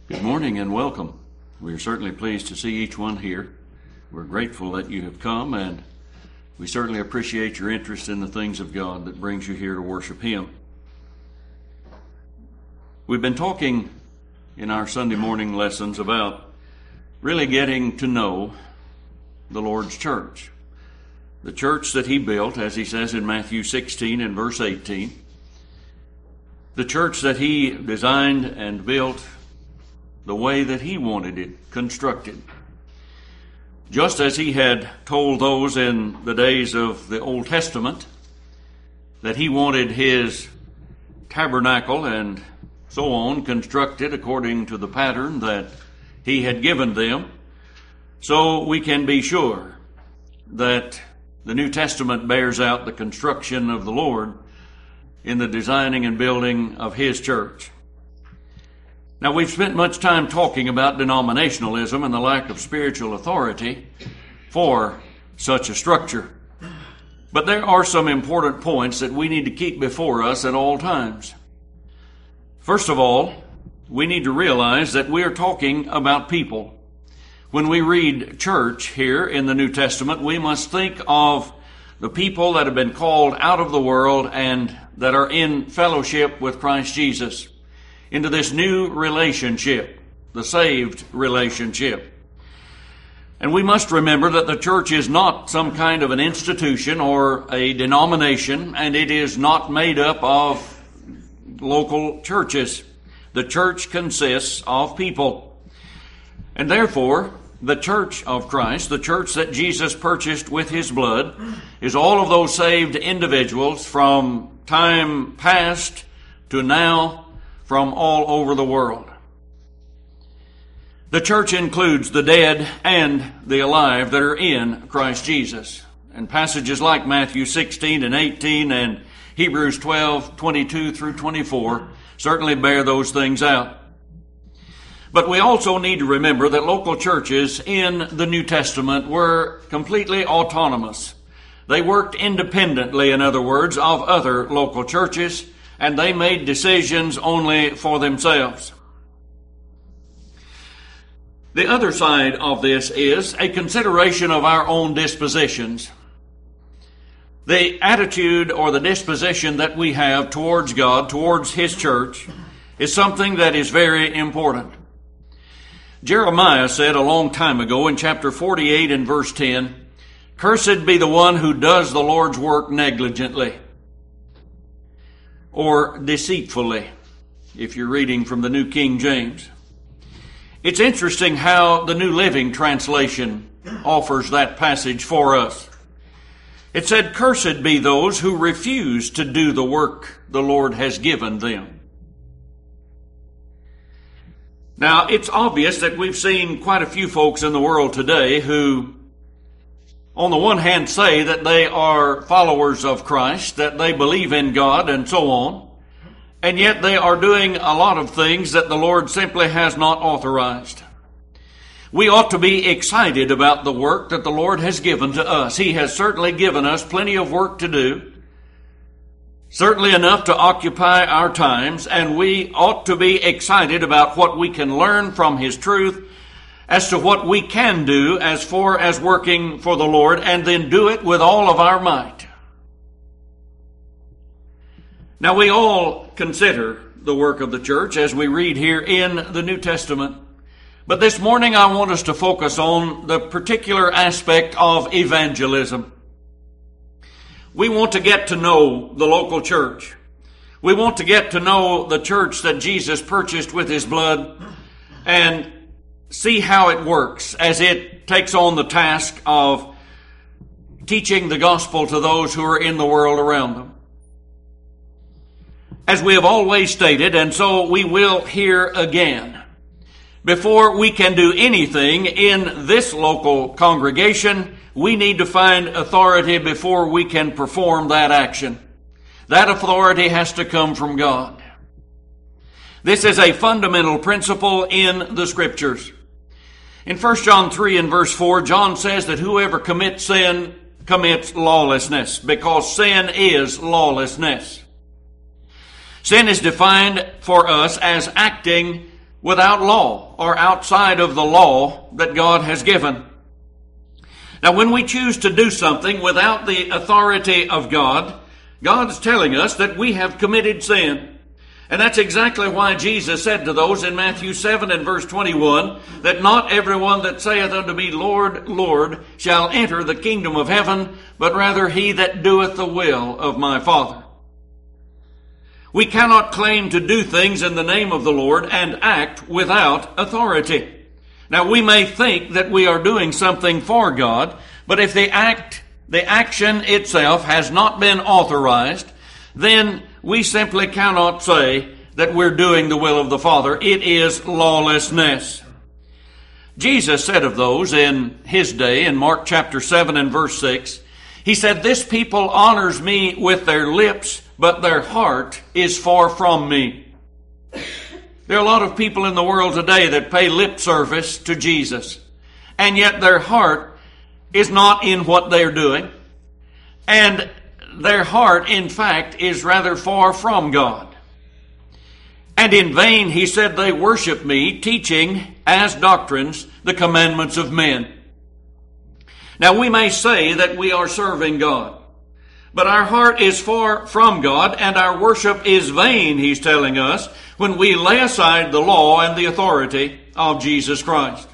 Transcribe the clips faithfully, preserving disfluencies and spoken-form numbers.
Good morning and welcome. We are certainly pleased to see each one here. We're grateful that you have come, and we certainly appreciate your interest in the things of God that brings you here to worship Him. We've been talking in our Sunday morning lessons about really getting to know the Lord's church. The church that He built, as He says in Matthew sixteen and verse eighteen. The church that He designed and built the way that He wanted it constructed. Just as He had told those in the days of the Old Testament that He wanted His tabernacle and so on constructed according to the pattern that He had given them, so we can be sure that the New Testament bears out the construction of the Lord in the designing and building of His church. Now, we've spent much time talking about denominationalism and the lack of spiritual authority for such a structure. But there are some important points that we need to keep before us at all times. First of all, we need to realize that we are talking about people. When we read church here in the New Testament, we must think of the people that have been called out of the world and that are in fellowship with Christ Jesus, into this new relationship, the saved relationship. And we must remember that the church is not some kind of an institution or a denomination, and it is not made up of local churches. The church consists of people. And therefore, the church of Christ, the church that Jesus purchased with His blood, is all of those saved individuals from time past to now, from all over the world. The church includes the dead and the alive that are in Christ Jesus. And passages like Matthew sixteen and eighteen and Hebrews twelve, twenty-two through twenty-four certainly bear those things out. But we also need to remember that local churches in the New Testament were completely autonomous. They worked independently, in other words, of other local churches, and they made decisions only for themselves. The other side of this is a consideration of our own dispositions. The attitude or the disposition that we have towards God, towards His church, is something that is very important. Jeremiah said a long time ago in chapter forty-eight and verse ten, "Cursed be the one who does the Lord's work negligently," or deceitfully, if you're reading from the New King James. It's interesting how the New Living Translation offers that passage for us. It said, "Cursed be those who refuse to do the work the Lord has given them." Now, it's obvious that we've seen quite a few folks in the world today who, on the one hand, say that they are followers of Christ, that they believe in God and so on, and yet they are doing a lot of things that the Lord simply has not authorized. We ought to be excited about the work that the Lord has given to us. He has certainly given us plenty of work to do, certainly enough to occupy our times, and we ought to be excited about what we can learn from His truth as to what we can do as far as working for the Lord, and then do it with all of our might. Now, we all consider the work of the church as we read here in the New Testament. But this morning I want us to focus on the particular aspect of evangelism. We want to get to know the local church. We want to get to know the church that Jesus purchased with His blood and see how it works as it takes on the task of teaching the gospel to those who are in the world around them. As we have always stated, and so we will here again, before we can do anything in this local congregation, we need to find authority before we can perform that action. That authority has to come from God. This is a fundamental principle in the Scriptures. In First John three and verse four, John says that whoever commits sin commits lawlessness, because sin is lawlessness. Sin is defined for us as acting without law or outside of the law that God has given. Now, when we choose to do something without the authority of God, God's telling us that we have committed sin. And that's exactly why Jesus said to those in Matthew seven and verse twenty-one, that not everyone that saith unto me, Lord, Lord, shall enter the kingdom of heaven, but rather he that doeth the will of my Father. We cannot claim to do things in the name of the Lord and act without authority. Now, we may think that we are doing something for God, but if the act, the action itself has not been authorized, then we simply cannot say that we're doing the will of the Father. It is lawlessness. Jesus said of those in his day, in Mark chapter seven and verse six, he said, this people honors me with their lips, but their heart is far from me. There are a lot of people in the world today that pay lip service to Jesus, and yet their heart is not in what they're doing, and their heart, in fact, is rather far from God. And in vain, he said, they worship me, teaching as doctrines the commandments of men. Now, we may say that we are serving God, but our heart is far from God, and our worship is vain, he's telling us, when we lay aside the law and the authority of Jesus Christ.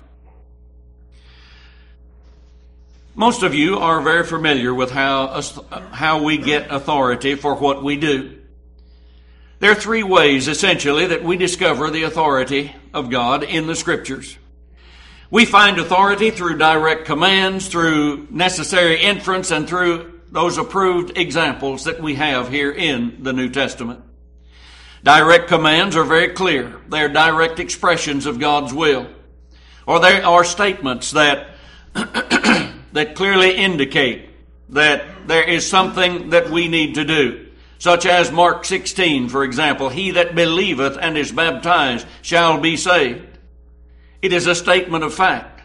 Most of you are very familiar with how, how we get authority for what we do. There are three ways, essentially, that we discover the authority of God in the Scriptures. We find authority through direct commands, through necessary inference, and through those approved examples that we have here in the New Testament. Direct commands are very clear. They are direct expressions of God's will. Or they are statements that that clearly indicate that there is something that we need to do. Such as Mark sixteen, for example, he that believeth and is baptized shall be saved. It is a statement of fact.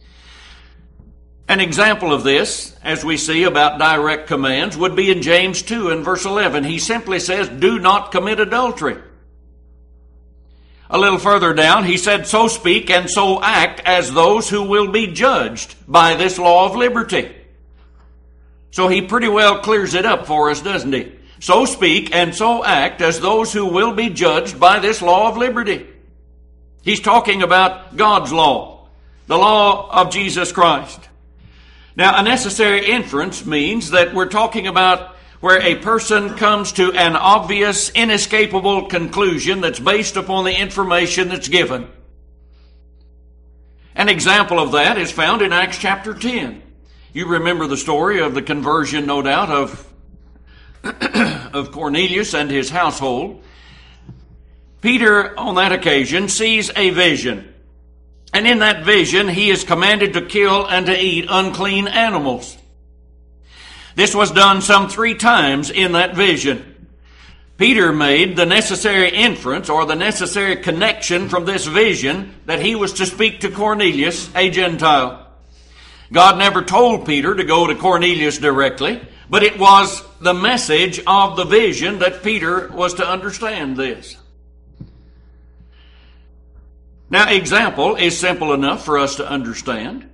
An example of this, as we see about direct commands, would be in James two and verse eleven. He simply says, do not commit adultery. A little further down, he said, so speak and so act as those who will be judged by this law of liberty. So he pretty well clears it up for us, doesn't he? So speak and so act as those who will be judged by this law of liberty. He's talking about God's law, the law of Jesus Christ. Now, a necessary inference means that we're talking about where a person comes to an obvious, inescapable conclusion that's based upon the information that's given. An example of that is found in Acts chapter ten. You remember the story of the conversion, no doubt, of, of Cornelius and his household. Peter, on that occasion, sees a vision. And in that vision, he is commanded to kill and to eat unclean animals. This was done some three times in that vision. Peter made the necessary inference or the necessary connection from this vision that he was to speak to Cornelius, a Gentile. God never told Peter to go to Cornelius directly, but it was the message of the vision that Peter was to understand this. Now, example is simple enough for us to understand.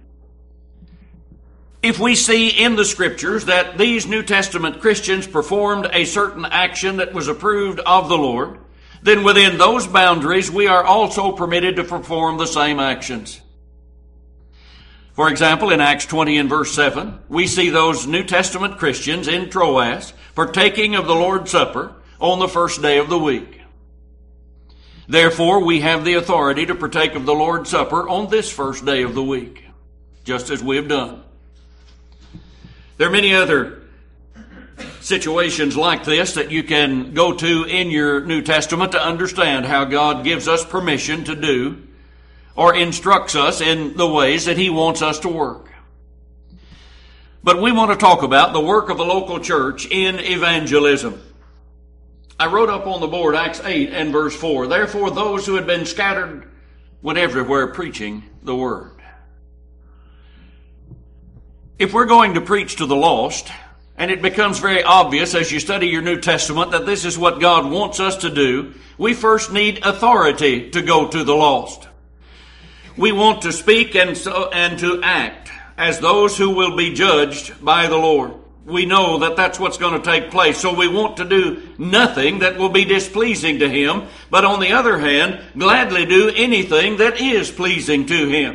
If we see in the Scriptures that these New Testament Christians performed a certain action that was approved of the Lord, then within those boundaries we are also permitted to perform the same actions. For example, in Acts twenty and verse seven, we see those New Testament Christians in Troas partaking of the Lord's Supper on the first day of the week. Therefore, we have the authority to partake of the Lord's Supper on this first day of the week, just as we have done. There are many other situations like this that you can go to in your New Testament to understand how God gives us permission to do or instructs us in the ways that He wants us to work. But we want to talk about the work of a local church in evangelism. I wrote up on the board Acts eight and verse four. Therefore, those who had been scattered went everywhere preaching the word. If we're going to preach to the lost, and it becomes very obvious as you study your New Testament that this is what God wants us to do, we first need authority to go to the lost. We want to speak and so, and to act as those who will be judged by the Lord. We know that that's what's going to take place. So we want to do nothing that will be displeasing to Him, but on the other hand, gladly do anything that is pleasing to Him.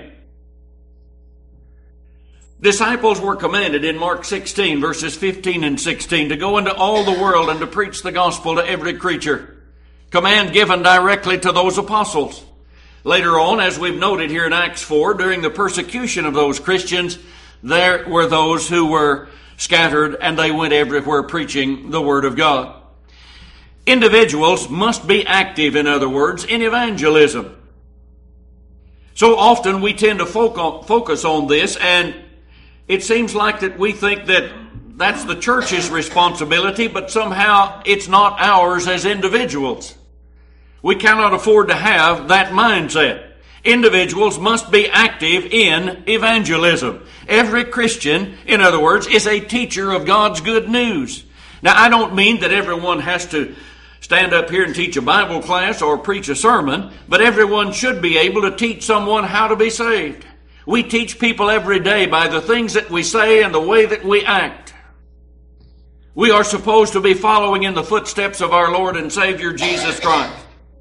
Disciples were commanded in Mark sixteen, verses fifteen and sixteen, to go into all the world and to preach the gospel to every creature. Command given directly to those apostles. Later on, as we've noted here in Acts four, during the persecution of those Christians, there were those who were scattered and they went everywhere preaching the Word of God. Individuals must be active, in other words, in evangelism. So often we tend to focus on this, and it seems like that we think that that's the church's responsibility, but somehow it's not ours as individuals. We cannot afford to have that mindset. Individuals must be active in evangelism. Every Christian, in other words, is a teacher of God's good news. Now, I don't mean that everyone has to stand up here and teach a Bible class or preach a sermon, but everyone should be able to teach someone how to be saved. We teach people every day by the things that we say and the way that we act. We are supposed to be following in the footsteps of our Lord and Savior Jesus Christ.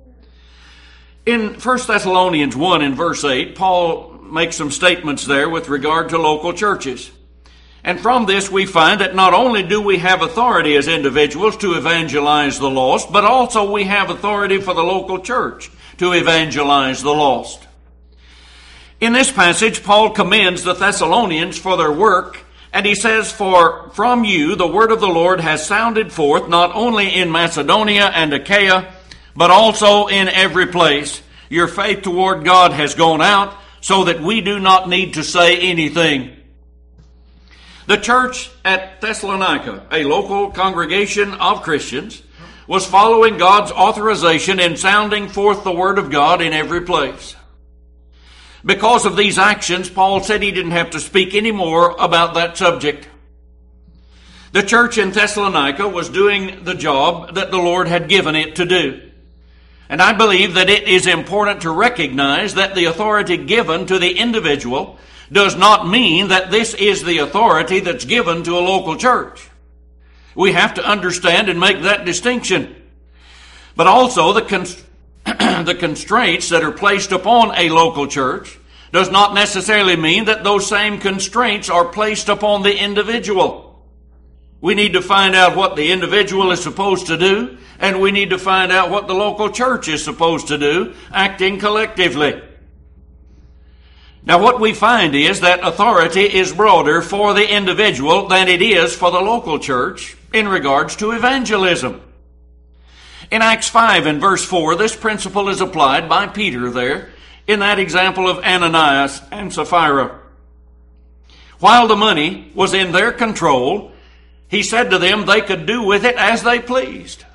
In First Thessalonians one in verse eight, Paul makes some statements there with regard to local churches. And from this we find that not only do we have authority as individuals to evangelize the lost, but also we have authority for the local church to evangelize the lost. In this passage, Paul commends the Thessalonians for their work, and he says, "For from you the word of the Lord has sounded forth, not only in Macedonia and Achaia, but also in every place. Your faith toward God has gone out, so that we do not need to say anything." The church at Thessalonica, a local congregation of Christians, was following God's authorization in sounding forth the word of God in every place. Because of these actions, Paul said he didn't have to speak any more about that subject. The church in Thessalonica was doing the job that the Lord had given it to do. And I believe that it is important to recognize that the authority given to the individual does not mean that this is the authority that's given to a local church. We have to understand and make that distinction. But also the, const- the constraints that are placed upon a local church does not necessarily mean that those same constraints are placed upon the individual. We need to find out what the individual is supposed to do, and we need to find out what the local church is supposed to do, acting collectively. Now, what we find is that authority is broader for the individual than it is for the local church in regards to evangelism. In Acts five and verse four, this principle is applied by Peter there in that example of Ananias and Sapphira. While the money was in their control, he said to them they could do with it as they pleased.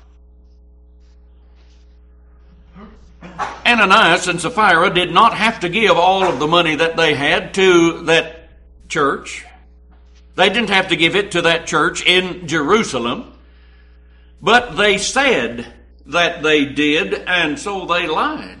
Ananias and Sapphira did not have to give all of the money that they had to that church. They didn't have to give it to that church in Jerusalem. But they said that they did, and so they lied.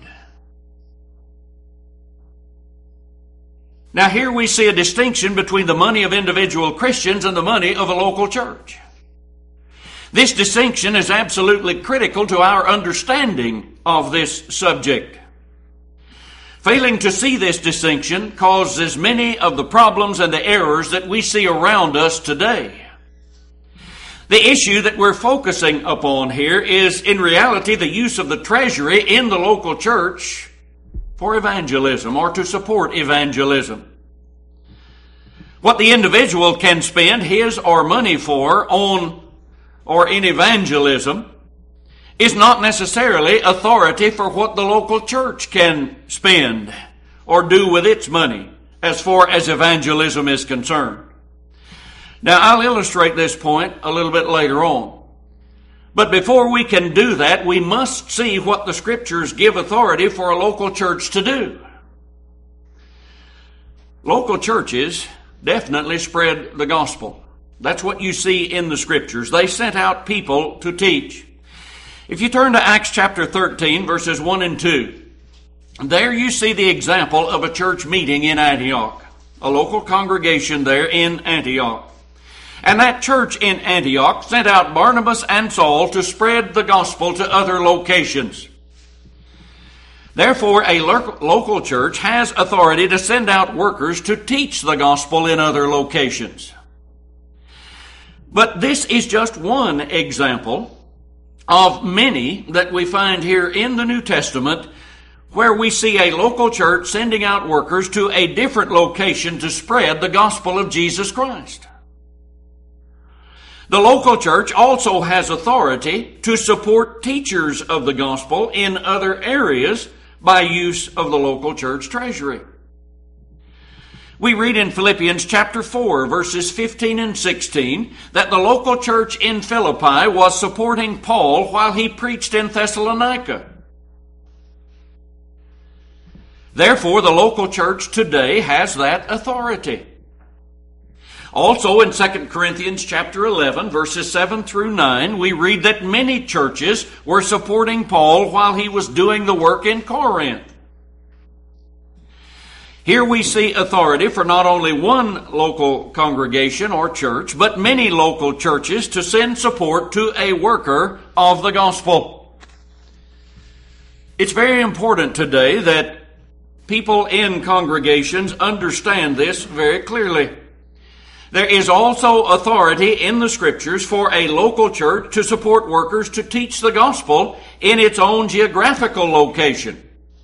Now here we see a distinction between the money of individual Christians and the money of a local church. This distinction is absolutely critical to our understanding of this subject. Failing to see this distinction causes many of the problems and the errors that we see around us today. The issue that we're focusing upon here is, in reality, the use of the treasury in the local church for evangelism or to support evangelism. What the individual can spend his or money for on or in evangelism is not necessarily authority for what the local church can spend or do with its money as far as evangelism is concerned. Now, I'll illustrate this point a little bit later on. But before we can do that, we must see what the Scriptures give authority for a local church to do. Local churches definitely spread the gospel. That's what you see in the Scriptures. They sent out people to teach. If you turn to Acts chapter thirteen, verses one and two, there you see the example of a church meeting in Antioch, a local congregation there in Antioch. And that church in Antioch sent out Barnabas and Saul to spread the gospel to other locations. Therefore, a local church has authority to send out workers to teach the gospel in other locations. But this is just one example of many that we find here in the New Testament where we see a local church sending out workers to a different location to spread the gospel of Jesus Christ. The local church also has authority to support teachers of the gospel in other areas by use of the local church treasury. We read in Philippians chapter four, verses fifteen and sixteen, that the local church in Philippi was supporting Paul while he preached in Thessalonica. Therefore, the local church today has that authority. Also in Second Corinthians chapter eleven, verses seven through nine, we read that many churches were supporting Paul while he was doing the work in Corinth. Here we see authority for not only one local congregation or church, but many local churches to send support to a worker of the gospel. It's very important today that people in congregations understand this very clearly. There is also authority in the Scriptures for a local church to support workers to teach the gospel in its own geographical location.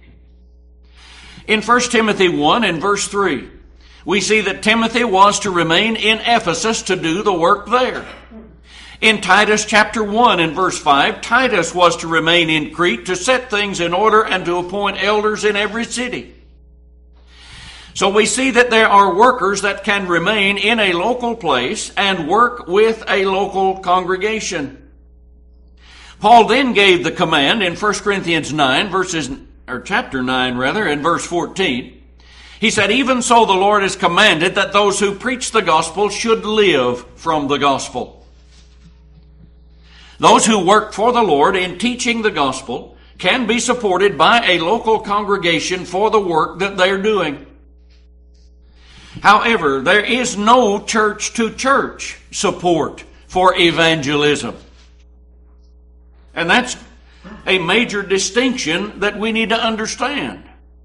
In First Timothy one and verse three, we see that Timothy was to remain in Ephesus to do the work there. In Titus chapter one and verse five, Titus was to remain in Crete to set things in order and to appoint elders in every city. So we see that there are workers that can remain in a local place and work with a local congregation. Paul then gave the command in First Corinthians nine, verses, or chapter nine rather, and verse fourteen. He said, "Even so the Lord has commanded that those who preach the gospel should live from the gospel." Those who work for the Lord in teaching the gospel can be supported by a local congregation for the work that they're doing. However, there is no church-to-church support for evangelism. And that's a major distinction that we need to understand.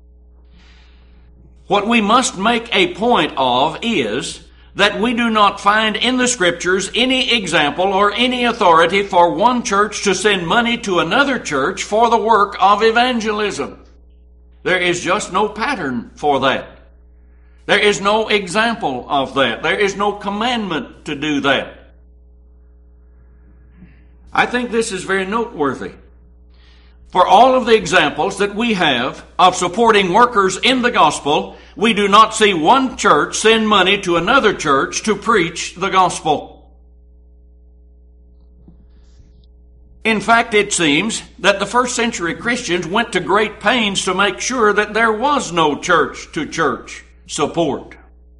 What we must make a point of is that we do not find in the Scriptures any example or any authority for one church to send money to another church for the work of evangelism. There is just no pattern for that. There is no example of that. There is no commandment to do that. I think this is very noteworthy. For all of the examples that we have of supporting workers in the gospel, we do not see one church send money to another church to preach the gospel. In fact, it seems that the first century Christians went to great pains to make sure that there was no church-to-church support.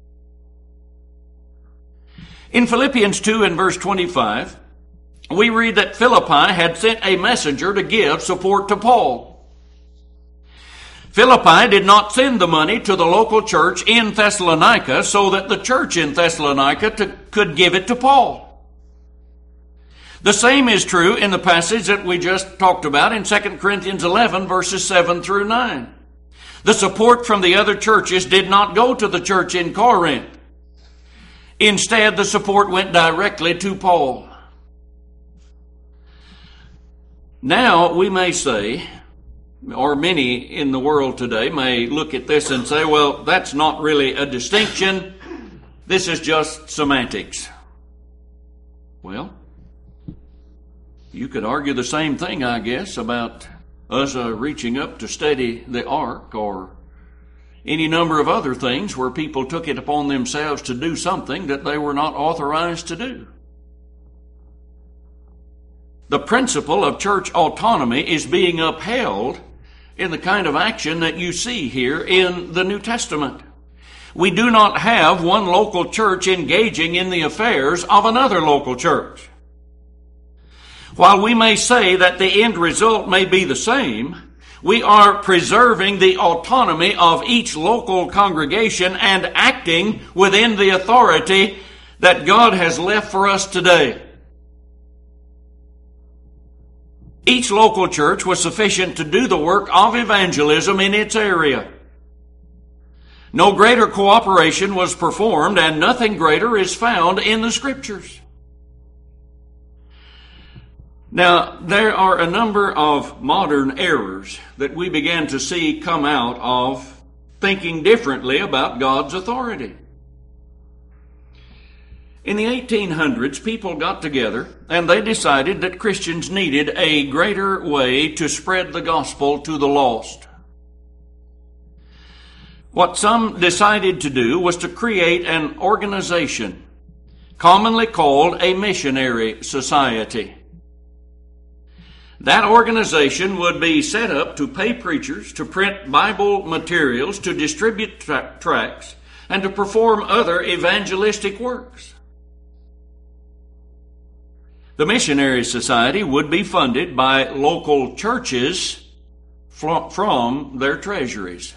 In Philippians two and verse twenty-five, we read that Philippi had sent a messenger to give support to Paul. Philippi did not send the money to the local church in Thessalonica so that the church in Thessalonica to, could give it to Paul. The same is true in the passage that we just talked about in Second Corinthians eleven, verses seven through nine. The support from the other churches did not go to the church in Corinth. Instead, the support went directly to Paul. Now, we may say, or many in the world today may look at this and say, well, that's not really a distinction. This is just semantics. Well, you could argue the same thing, I guess, about us uh, reaching up to steady the ark or any number of other things where people took it upon themselves to do something that they were not authorized to do. The principle of church autonomy is being upheld in the kind of action that you see here in the New Testament. we do not have one local church engaging in the affairs of another local church. While we may say that the end result may be the same, we are preserving the autonomy of each local congregation and acting within the authority that God has left for us today. Each local church was sufficient to do the work of evangelism in its area. No greater cooperation was performed, and nothing greater is found in the Scriptures. Now, there are a number of modern errors that we began to see come out of thinking differently about God's authority. In the eighteen hundreds, people got together and they decided that Christians needed a greater way to spread the gospel to the lost. What some decided to do was to create an organization, commonly called a missionary society. That organization would be set up to pay preachers, to print Bible materials, to distribute tra- tracts, and to perform other evangelistic works. The missionary society would be funded by local churches from their treasuries.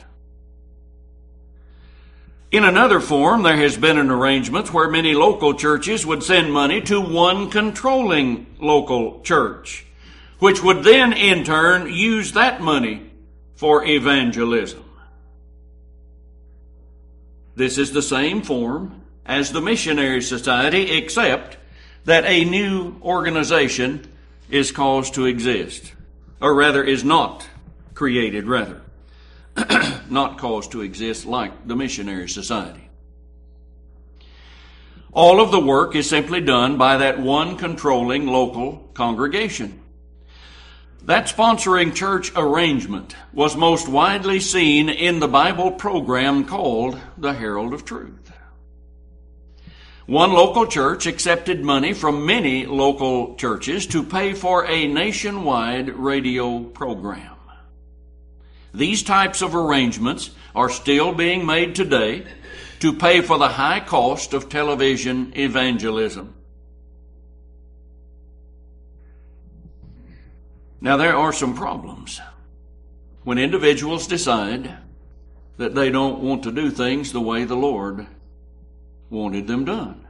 In another form, there has been an arrangement where many local churches would send money to one controlling local church, which would then in turn use that money for evangelism. This is the same form as the missionary society, except that a new organization is caused to exist, or rather is not created, rather. Not caused to exist like the missionary society. All of the work is simply done by that one controlling local congregation. That sponsoring church arrangement was most widely seen in the Bible program called the Herald of Truth. One local church accepted money from many local churches to pay for a nationwide radio program. These types of arrangements are still being made today to pay for the high cost of television evangelism. Now, there are some problems when individuals decide that they don't want to do things the way the Lord wanted them done.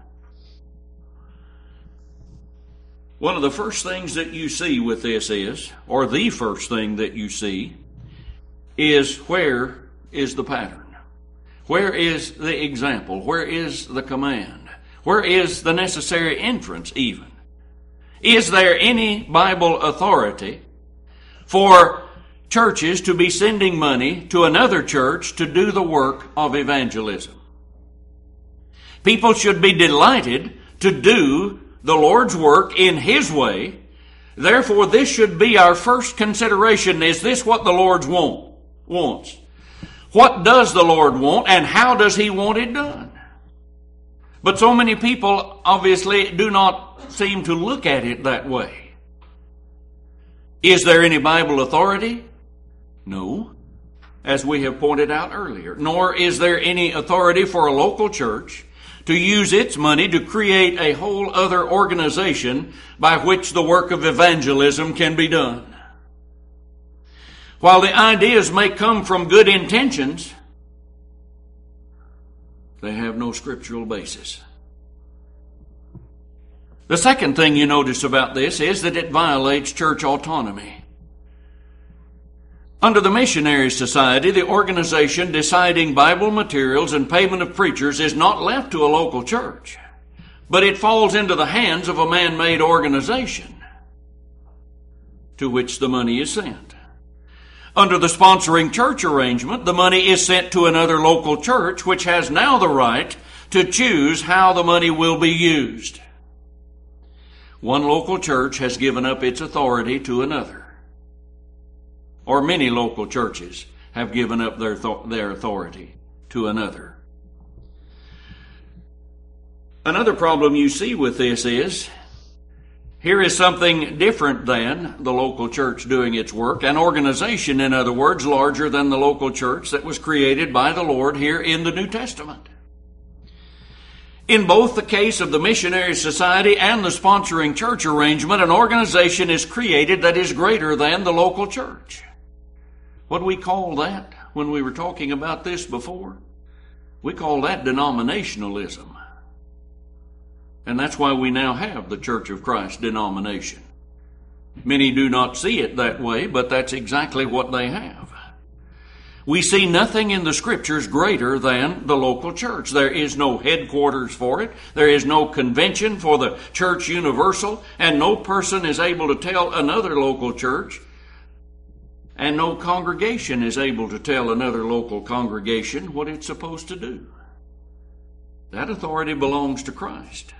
One of the first things that you see with this is, or the first thing that you see, is where is the pattern? Where is the example? Where is the command? Where is the necessary inference even? Is there any Bible authority for churches to be sending money to another church to do the work of evangelism? People should be delighted to do the Lord's work in His way. Therefore, this should be our first consideration. Is this what the Lord want, wants? What does the Lord want, and how does He want it done? But so many people obviously do not seem to look at it that way. Is there any Bible authority? No, as we have pointed out earlier. Nor is there any authority for a local church to use its money to create a whole other organization by which the work of evangelism can be done. While the ideas may come from good intentions, they have no scriptural basis. The second thing you notice about this is that it violates church autonomy. Under the Missionary Society, the organization deciding Bible materials and payment of preachers is not left to a local church, but it falls into the hands of a man-made organization to which the money is sent. Under the sponsoring church arrangement, the money is sent to another local church, which has now the right to choose how the money will be used. One local church has given up its authority to another, or many local churches have given up their, th- their authority to another. Another problem you see with this is, Here is something different than the local church doing its work, an organization, in other words, larger than the local church that was created by the Lord here in the New Testament. In both the case of the missionary society and the sponsoring church arrangement, an organization is created that is greater than the local church. What do we call that when we were talking about this before? We call that denominationalism. And that's why we now have the Church of Christ denomination. Many do not see it that way, but that's exactly what they have. We see nothing in the Scriptures greater than the local church. There is no headquarters for it. There is no convention for the church universal, and no person is able to tell another local church, and no congregation is able to tell another local congregation what it's supposed to do. That authority belongs to Christ.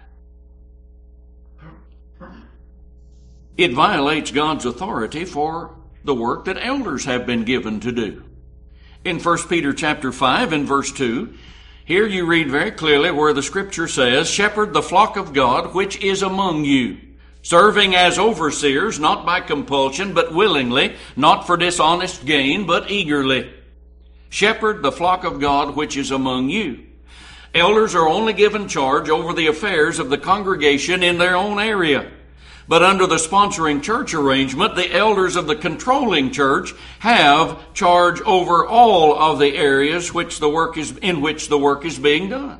It violates God's authority for the work that elders have been given to do. In First Peter chapter five and verse two, here you read very clearly where the Scripture says, "Shepherd the flock of God which is among you, serving as overseers, not by compulsion, but willingly, not for dishonest gain, but eagerly. Shepherd the flock of God which is among you." Elders are only given charge over the affairs of the congregation in their own area. But under the sponsoring church arrangement, the elders of the controlling church have charge over all of the areas which the work is, in which the work is being done.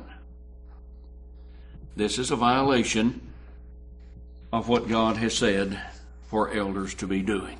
This is a violation of what God has said for elders to be doing.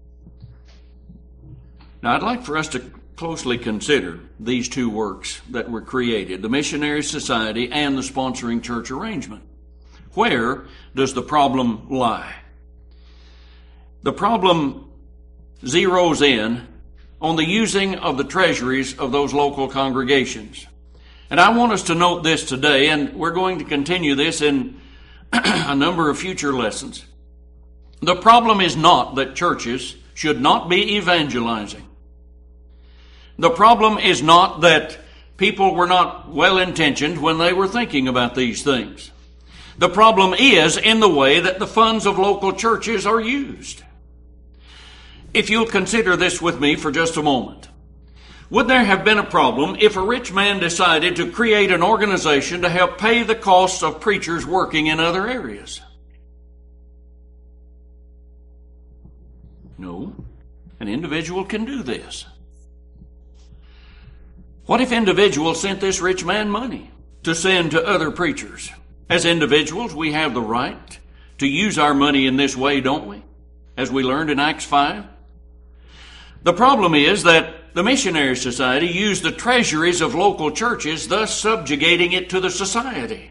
Now, I'd like for us to closely consider these two works that were created, the missionary society and the sponsoring church arrangement. Where does the problem lie? The problem zeroes in on the using of the treasuries of those local congregations. And I want us to note this today, and we're going to continue this in a number of future lessons. The problem is not that churches should not be evangelizing. The problem is not that people were not well-intentioned when they were thinking about these things. The problem is in the way that the funds of local churches are used. If you'll consider this with me for just a moment. Would there have been a problem if a rich man decided to create an organization to help pay the costs of preachers working in other areas? No. An individual can do this. What if individuals sent this rich man money to send to other preachers? As individuals, we have the right to use our money in this way, don't we? As we learned in Acts five. The problem is that the missionary society used the treasuries of local churches, thus subjugating it to the society.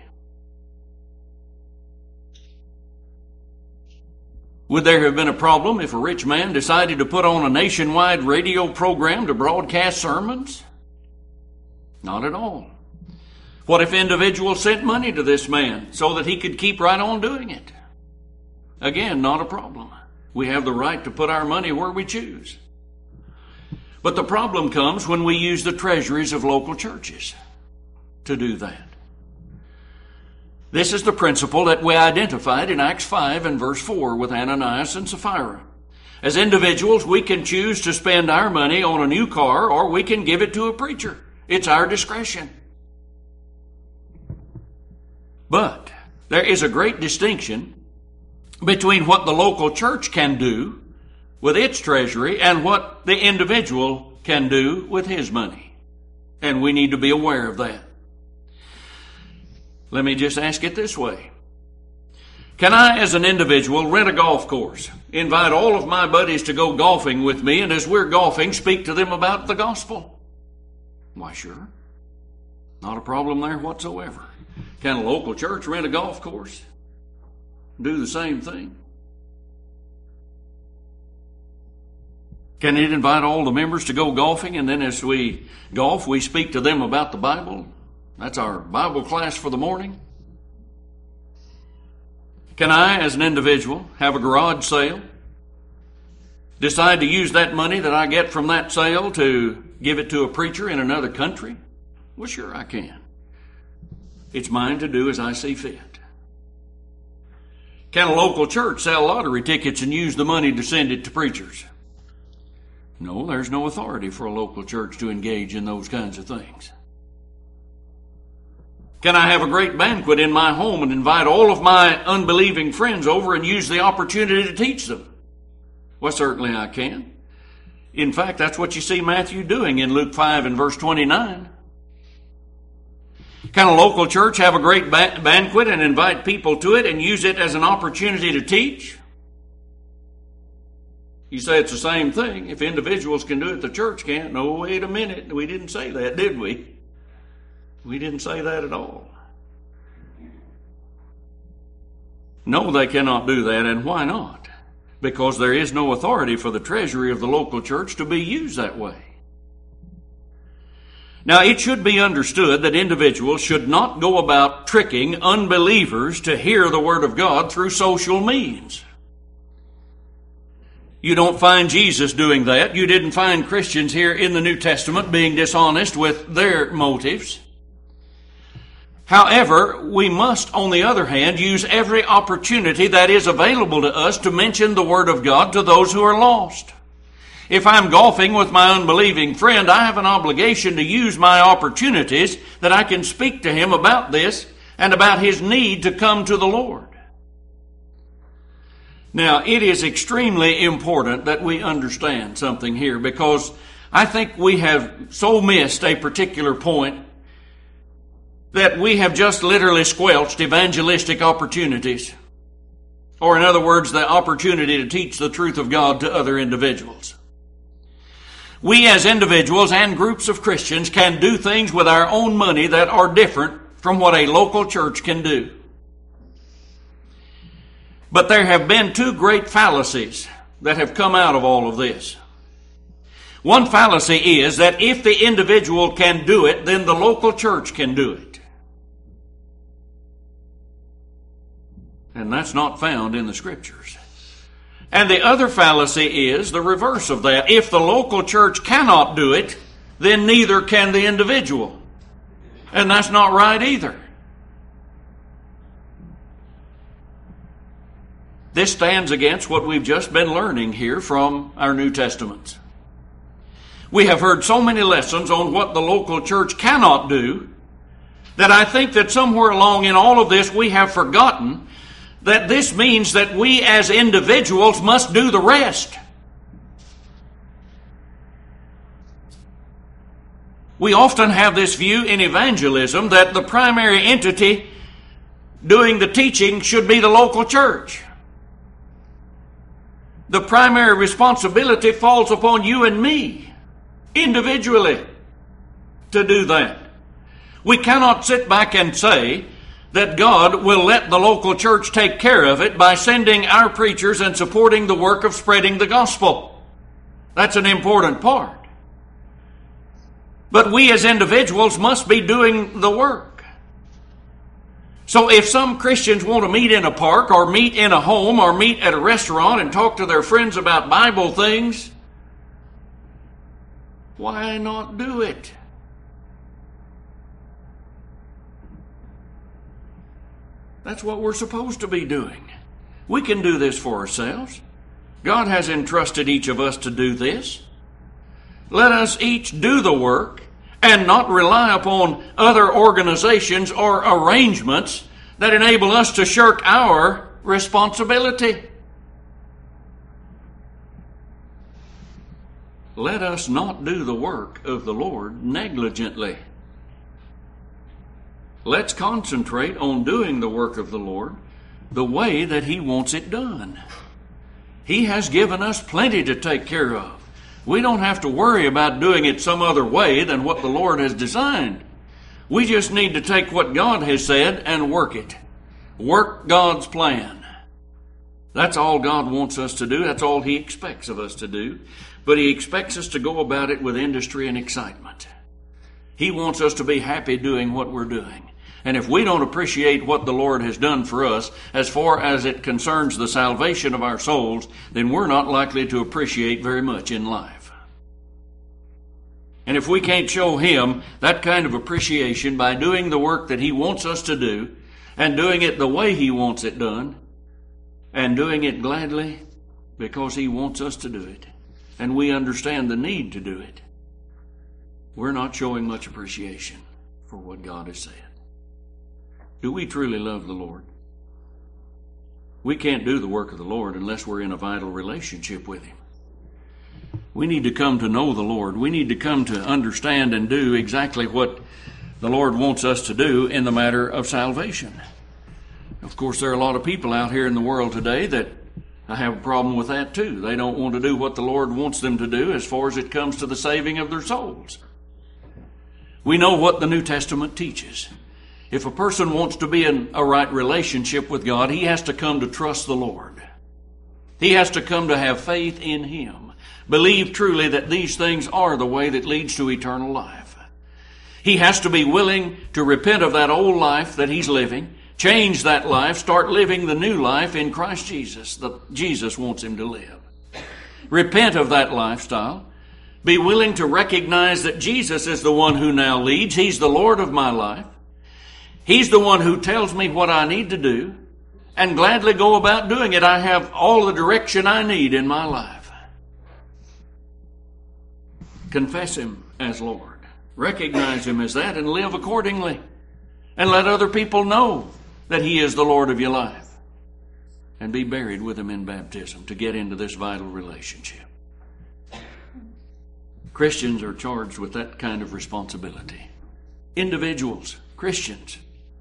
Would there have been a problem if a rich man decided to put on a nationwide radio program to broadcast sermons? Not at all. What if individuals sent money to this man so that he could keep right on doing it? Again, not a problem. We have the right to put our money where we choose. But the problem comes when we use the treasuries of local churches to do that. This is the principle that we identified in Acts five and verse four with Ananias and Sapphira. As individuals, we can choose to spend our money on a new car, or we can give it to a preacher. It's our discretion. But there is a great distinction between what the local church can do with its treasury and what the individual can do with his money. And we need to be aware of that. Let me just ask it this way. Can I, as an individual, rent a golf course, invite all of my buddies to go golfing with me, and as we're golfing, speak to them about the gospel? Why, sure. Not a problem there whatsoever. Can a local church rent a golf course? Do the same thing? Can it invite all the members to go golfing, and then as we golf, we speak to them about the Bible? That's our Bible class for the morning. Can I, as an individual, have a garage sale? Decide to use that money that I get from that sale to give it to a preacher in another country? Well, sure I can. It's mine to do as I see fit. Can a local church sell lottery tickets and use the money to send it to preachers? No, there's no authority for a local church to engage in those kinds of things. Can I have a great banquet in my home and invite all of my unbelieving friends over and use the opportunity to teach them? Well, certainly I can. In fact, that's what you see Matthew doing in Luke five and verse twenty-nine. Can a local church have a great ba- banquet and invite people to it and use it as an opportunity to teach? You say it's the same thing. If individuals can do it, the church can't. No, wait a minute. We didn't say that, did we? We didn't say that at all. No, they cannot do that, and why not? Because there is no authority for the treasury of the local church to be used that way. Now, it should be understood that individuals should not go about tricking unbelievers to hear the Word of God through social means. You don't find Jesus doing that. You didn't find Christians here in the New Testament being dishonest with their motives. However, we must, on the other hand, use every opportunity that is available to us to mention the Word of God to those who are lost. If I'm golfing with my unbelieving friend, I have an obligation to use my opportunities that I can speak to him about this and about his need to come to the Lord. Now, it is extremely important that we understand something here, because I think we have so missed a particular point that we have just literally squelched evangelistic opportunities. Or in other words, the opportunity to teach the truth of God to other individuals. We as individuals and groups of Christians can do things with our own money that are different from what a local church can do. But there have been two great fallacies that have come out of all of this. One fallacy is that if the individual can do it, then the local church can do it. And that's not found in the Scriptures. And the other fallacy is the reverse of that. If the local church cannot do it, then neither can the individual. And that's not right either. This stands against what we've just been learning here from our New Testaments. We have heard so many lessons on what the local church cannot do that I think that somewhere along in all of this we have forgotten that this means that we as individuals must do the rest. We often have this view in evangelism that the primary entity doing the teaching should be the local church. The primary responsibility falls upon you and me, individually, to do that. We cannot sit back and say that God will let the local church take care of it by sending our preachers and supporting the work of spreading the gospel. That's an important part. But we as individuals must be doing the work. So if some Christians want to meet in a park or meet in a home or meet at a restaurant and talk to their friends about Bible things, why not do it? That's what we're supposed to be doing. We can do this for ourselves. God has entrusted each of us to do this. Let us each do the work and not rely upon other organizations or arrangements that enable us to shirk our responsibility. Let us not do the work of the Lord negligently. Let's concentrate on doing the work of the Lord the way that He wants it done. He has given us plenty to take care of. We don't have to worry about doing it some other way than what the Lord has designed. We just need to take what God has said and work it. Work God's plan. That's all God wants us to do. That's all He expects of us to do. But He expects us to go about it with industry and excitement. He wants us to be happy doing what we're doing. And if we don't appreciate what the Lord has done for us as far as it concerns the salvation of our souls, then we're not likely to appreciate very much in life. And if we can't show Him that kind of appreciation by doing the work that He wants us to do and doing it the way He wants it done, and doing it gladly because He wants us to do it, and we understand the need to do it, we're not showing much appreciation for what God has said. Do we truly love the Lord? We can't do the work of the Lord unless we're in a vital relationship with Him. We need to come to know the Lord. We need to come to understand and do exactly what the Lord wants us to do in the matter of salvation. Of course, there are a lot of people out here in the world today that have a problem with that too. They don't want to do what the Lord wants them to do as far as it comes to the saving of their souls. We know what the New Testament teaches. If a person wants to be in a right relationship with God, he has to come to trust the Lord. He has to come to have faith in Him. Believe truly that these things are the way that leads to eternal life. He has to be willing to repent of that old life that he's living, change that life, start living the new life in Christ Jesus that Jesus wants him to live. Repent of that lifestyle. Be willing to recognize that Jesus is the one who now leads. He's the Lord of my life. He's the one who tells me what I need to do, and gladly go about doing it. I have all the direction I need in my life. Confess Him as Lord. Recognize Him as that and live accordingly. And let other people know that He is the Lord of your life. And be buried with Him in baptism to get into this vital relationship. Christians are charged with that kind of responsibility. Individuals, Christians.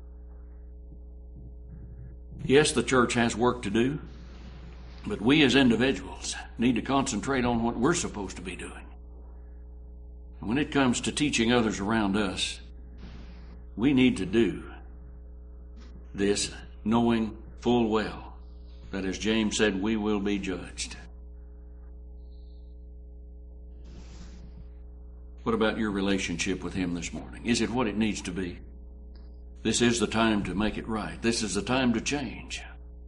Yes, the church has work to do, but we as individuals need to concentrate on what we're supposed to be doing. And when it comes to teaching others around us, we need to do this knowing full well that, as James said, we will be judged. What about your relationship with Him this morning? Is it what it needs to be? This is the time to make it right. This is the time to change.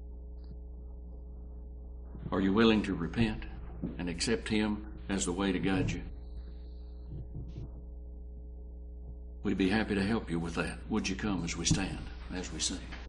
Are you willing to repent and accept Him as the way to guide you? We'd be happy to help you with that. Would you come as we stand, as we sing?